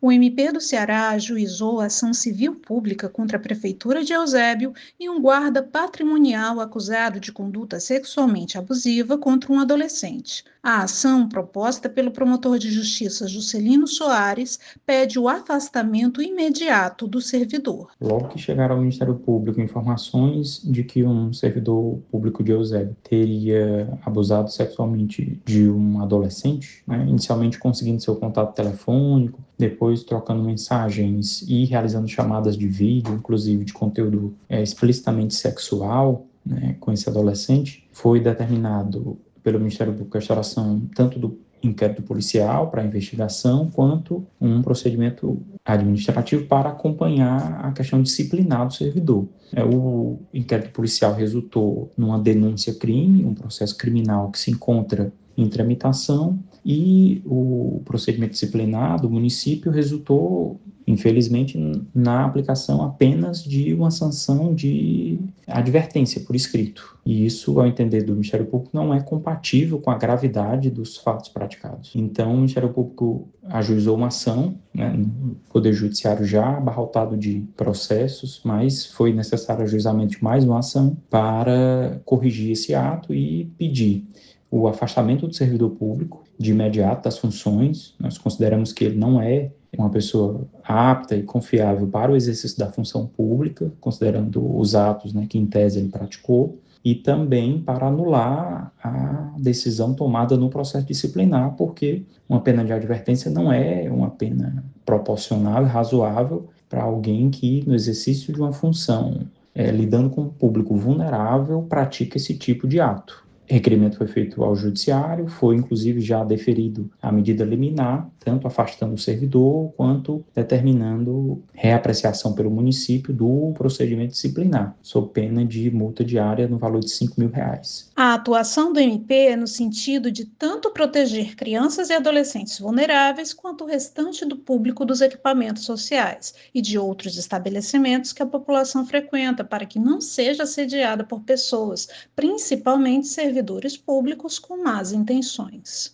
O MP do Ceará ajuizou a ação civil pública contra a Prefeitura de Eusébio e um guarda patrimonial acusado de conduta sexualmente abusiva contra um adolescente. A ação, proposta pelo promotor de justiça Juscelino Soares, pede o afastamento imediato do servidor. Logo que chegaram ao Ministério Público informações de que um servidor público de Eusébio teria abusado sexualmente de um adolescente, né, inicialmente conseguindo seu contato telefônico, depois trocando mensagens e realizando chamadas de vídeo, inclusive de conteúdo explicitamente sexual, né, com esse adolescente, foi determinado pelo Ministério Público a instauração tanto do inquérito policial para investigação, quanto um procedimento administrativo para acompanhar a questão disciplinar do servidor. O inquérito policial resultou numa denúncia-crime, um processo criminal que se encontra em tramitação, e o procedimento disciplinar do município resultou, infelizmente, na aplicação apenas de uma sanção de advertência por escrito. E isso, ao entender do Ministério Público, não é compatível com a gravidade dos fatos praticados. Então, o Ministério Público ajuizou uma ação, né, no Poder Judiciário já abarrotado de processos, mas foi necessário ajuizamento de mais uma ação para corrigir esse ato e pedir o afastamento do servidor público de imediato das funções. Nós consideramos que ele não é uma pessoa apta e confiável para o exercício da função pública, considerando os atos, né, que em tese ele praticou, e também para anular a decisão tomada no processo disciplinar, porque uma pena de advertência não é uma pena proporcional e razoável para alguém que, no exercício de uma função, lidando com um público vulnerável, pratica esse tipo de ato. Requerimento foi feito ao judiciário, foi inclusive já deferido a medida liminar, tanto afastando o servidor, quanto determinando reapreciação pelo município do procedimento disciplinar, sob pena de multa diária no valor de R$ 5.000. A atuação do MP é no sentido de tanto proteger crianças e adolescentes vulneráveis, quanto o restante do público dos equipamentos sociais e de outros estabelecimentos que a população frequenta, para que não seja assediada por pessoas, principalmente servidores públicos com más intenções.